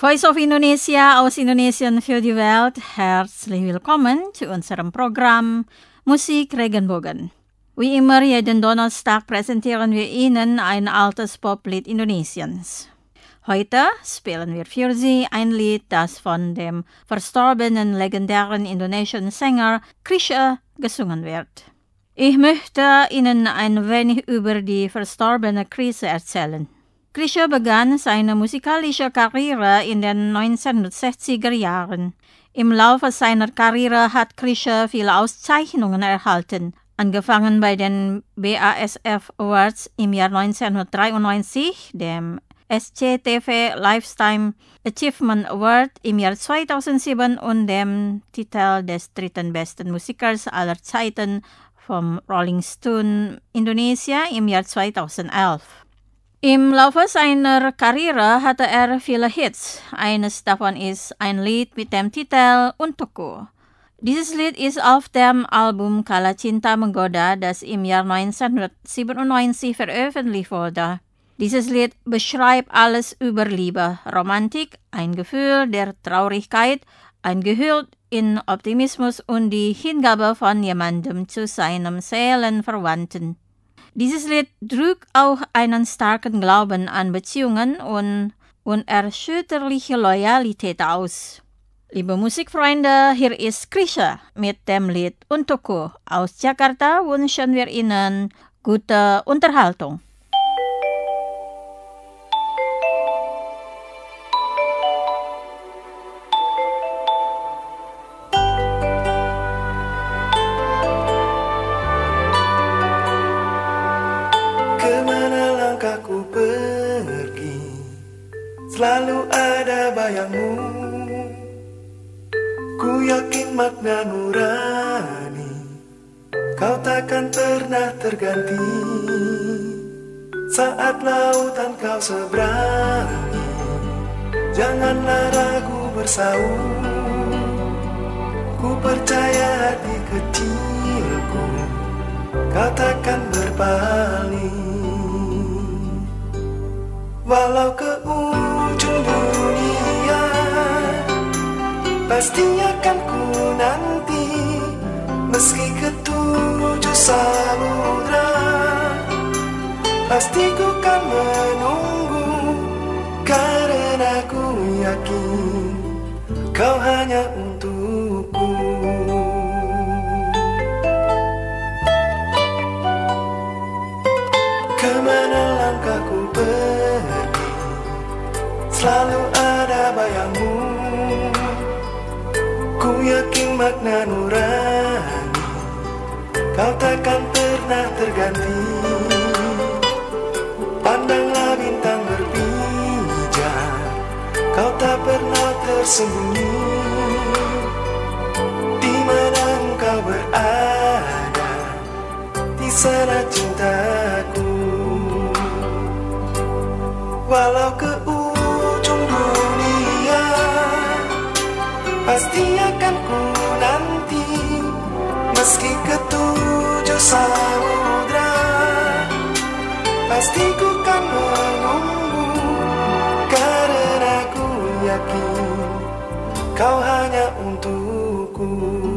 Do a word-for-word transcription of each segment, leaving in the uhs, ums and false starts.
Voice of Indonesia aus Indonesien für die Welt, herzlich willkommen zu unserem Programm Musik Regenbogen. Wie immer jeden Donnerstag präsentieren wir Ihnen ein altes Poplied Indonesiens. Heute spielen wir für Sie ein Lied, das von dem verstorbenen legendären indonesischen Sänger Chrisye gesungen wird. Ich möchte Ihnen ein wenig über die verstorbene Chrisye erzählen. Chrisye begann seine musikalische Karriere in den neunzehnhundertsechziger Jahren. Im Laufe seiner Karriere hat Chrisye viele Auszeichnungen erhalten, angefangen bei den B A S F Awards im Jahr neunzehnhundertdreiundneunzig, dem S C T V Lifetime Achievement Award im Jahr zweitausendsieben und dem Titel des dritten besten Musikers aller Zeiten vom Rolling Stone Indonesia im Jahr zweitausendelf. Im Laufe seiner Karriere hatte er viele Hits. Eines davon ist ein Lied mit dem Titel Untukku. Dieses Lied ist auf dem Album Kala Cinta Menggoda, das im Jahr neunzehnhundertsiebenundneunzig veröffentlicht wurde. Dieses Lied beschreibt alles über Liebe, Romantik, ein Gefühl der Traurigkeit, eingehüllt in Optimismus und die Hingabe von jemandem zu seinem Seelenverwandten. Dieses Lied drückt auch einen starken Glauben an Beziehungen und unerschütterliche Loyalität aus. Liebe Musikfreunde, hier ist Chrisye mit dem Lied Untukku. Aus Jakarta wünschen wir Ihnen gute Unterhaltung. Selalu ada bayangmu, ku yakin makna nurani, kau takkan pernah terganti. Saat lautan kau seberangi, janganlah ragu bersaung. Ku percaya hati kecilku, kau takkan berpaling. Walau ke ujung dunia, pasti akan ku nanti. Meski ke tujuh samudra, pasti ku kan menunggu. Karena ku yakin kau hanya untukku. Kemana langkahku pergi, selalu ada bayangmu. Ku yakin makna nurani, kau takkan pernah terganti. Pandanglah bintang berpijar, kau tak pernah tersembunyi. Di mana engkau berada, di sana cintaku. Walau ke ujung dunia, pasti akan ku nanti. Meski ke tujuh samudra, pasti ku kan menunggu. Karena ku yakin kau hanya untukku.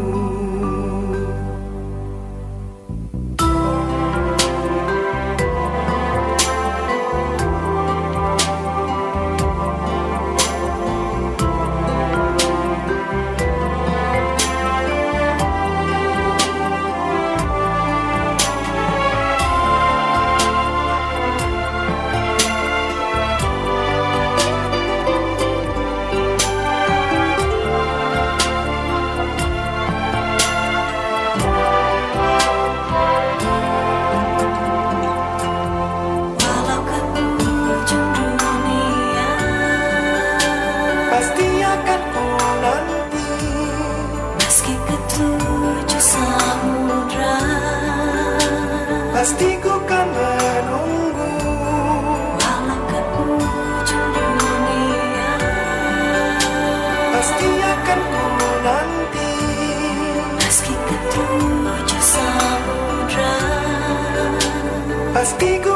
Pasti ku kan menunggu. Walau ke ujung dunia, pasti akan ku nanti. Meski ke tujuh samudra, pasti ku